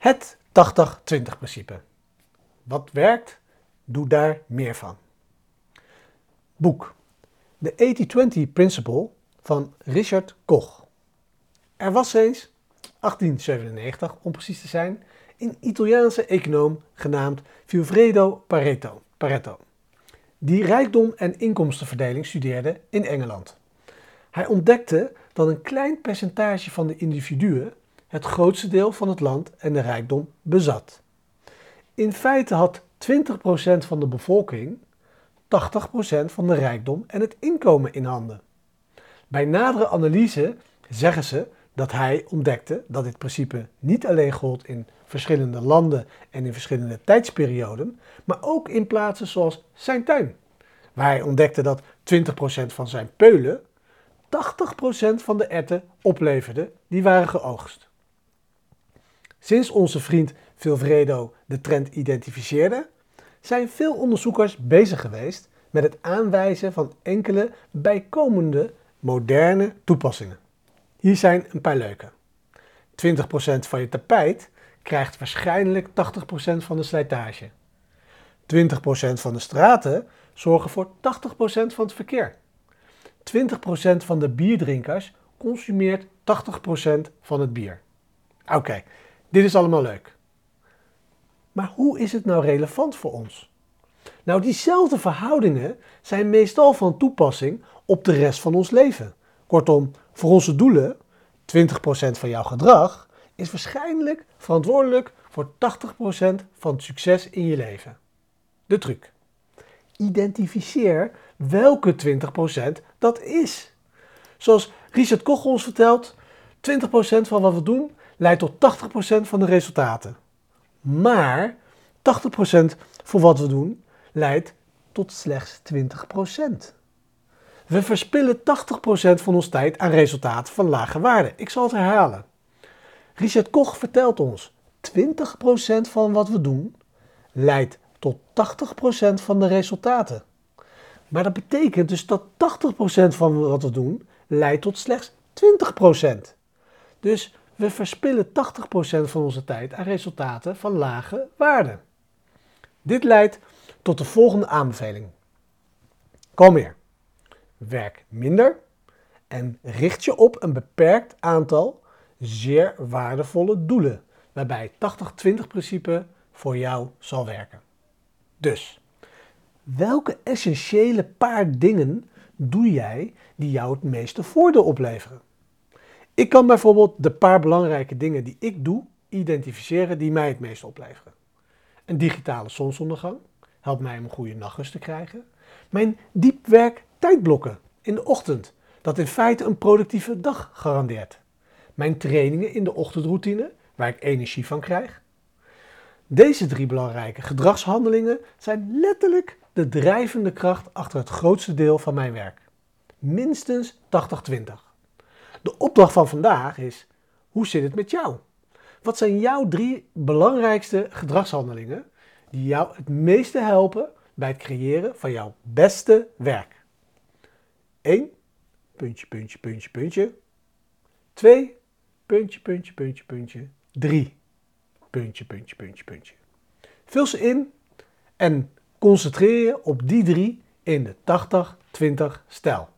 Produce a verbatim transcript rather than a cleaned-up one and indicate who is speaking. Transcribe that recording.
Speaker 1: Het tachtig twintig principe. Wat werkt, doe daar meer van. Boek. De tachtig twintig Principle van Richard Koch. Er was eens, achttien zevenennegentig om precies te zijn, een Italiaanse econoom genaamd Vilfredo Pareto, Pareto, die rijkdom en inkomstenverdeling studeerde in Engeland. Hij ontdekte dat een klein percentage van de individuen het grootste deel van het land en de rijkdom bezat. In feite had twintig procent van de bevolking tachtig procent van de rijkdom en het inkomen in handen. Bij nadere analyse zeggen ze dat hij ontdekte dat dit principe niet alleen gold in verschillende landen en in verschillende tijdsperioden, maar ook in plaatsen zoals zijn tuin, waar hij ontdekte dat twintig procent van zijn peulen tachtig procent van de erwten opleverde die waren geoogst. Sinds onze vriend Vilfredo de trend identificeerde, zijn veel onderzoekers bezig geweest met het aanwijzen van enkele bijkomende moderne toepassingen. Hier zijn een paar leuke. twintig procent van je tapijt krijgt waarschijnlijk tachtig procent van de slijtage. twintig procent van de straten zorgen voor tachtig procent van het verkeer. twintig procent van de bierdrinkers consumeert tachtig procent van het bier. Oké, okay, dit is allemaal leuk. Maar hoe is het nou relevant voor ons? Nou, diezelfde verhoudingen zijn meestal van toepassing op de rest van ons leven. Kortom, voor onze doelen, twintig procent van jouw gedrag, is waarschijnlijk verantwoordelijk voor tachtig procent van het succes in je leven. De truc. Identificeer welke twintig procent dat is. Zoals Richard Koch ons vertelt, twintig procent van wat we doen leidt tot tachtig procent van de resultaten. Maar tachtig procent voor wat we doen leidt tot slechts twintig procent. We verspillen tachtig procent van onze tijd aan resultaten van lage waarde. Ik zal het herhalen. Richard Koch vertelt ons, twintig procent van wat we doen leidt tot tachtig procent van de resultaten. Maar dat betekent dus dat tachtig procent van wat we doen leidt tot slechts twintig procent. Dus we verspillen tachtig procent van onze tijd aan resultaten van lage waarde. Dit leidt tot de volgende aanbeveling. Kalmeer. Werk minder en richt je op een beperkt aantal zeer waardevolle doelen, waarbij het tachtig twintig principe voor jou zal werken. Dus, welke essentiële paar dingen doe jij die jou het meeste voordeel opleveren? Ik kan bijvoorbeeld de paar belangrijke dingen die ik doe identificeren die mij het meeste opleveren. Een digitale zonsondergang helpt mij om een goede nachtrust te krijgen. Mijn diepwerk tijdblokken in de ochtend, dat in feite een productieve dag garandeert. Mijn trainingen in de ochtendroutine, waar ik energie van krijg. Deze drie belangrijke gedragshandelingen zijn letterlijk de drijvende kracht achter het grootste deel van mijn werk. Minstens tachtig twintig. De opdracht van vandaag is, hoe zit het met jou? Wat zijn jouw drie belangrijkste gedragshandelingen die jou het meeste helpen bij het creëren van jouw beste werk? één. Puntje, puntje, puntje, puntje. twee. Puntje, puntje, puntje, puntje. drie. Puntje, puntje, puntje, puntje. Vul ze in en concentreer je op die drie in de tachtig twintig stijl.